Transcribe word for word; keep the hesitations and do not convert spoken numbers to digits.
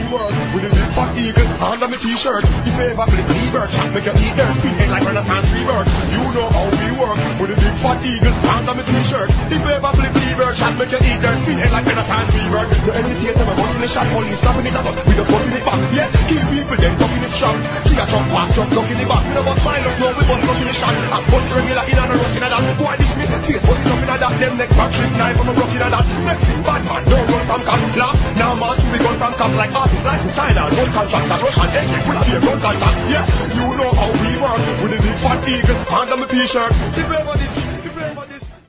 work with a big fat eagle under my t-shirt. If you ever flip the bird shot, make your eat there, spin it like Renaissance rebirth. You know how we work with a big fat eagle under my t-shirt. If you ever flip the bird shot, make your eat there, spin it like Renaissance rebirth. No hesitate, never bust in the shot, police snapping it at us with a fuss in it back. Yeah, kill people then tuck in the strap. See a truck pass, truck tuck in the back. We don't bust minus, no, we bust up in the shot. I bust regular in and a rust in a that. Go and this me, face busting up in a that. Them neck back, trick knife, I'm a rock in a that. Next thing, bad man, don't run from cops. Laugh, now mask, we gun from cops like artists, license, sign out, gun contracts, that Russian engine, full of beer, gun contracts. Yeah, you know how we work with a big fat eagle under my t-shirt. If ever this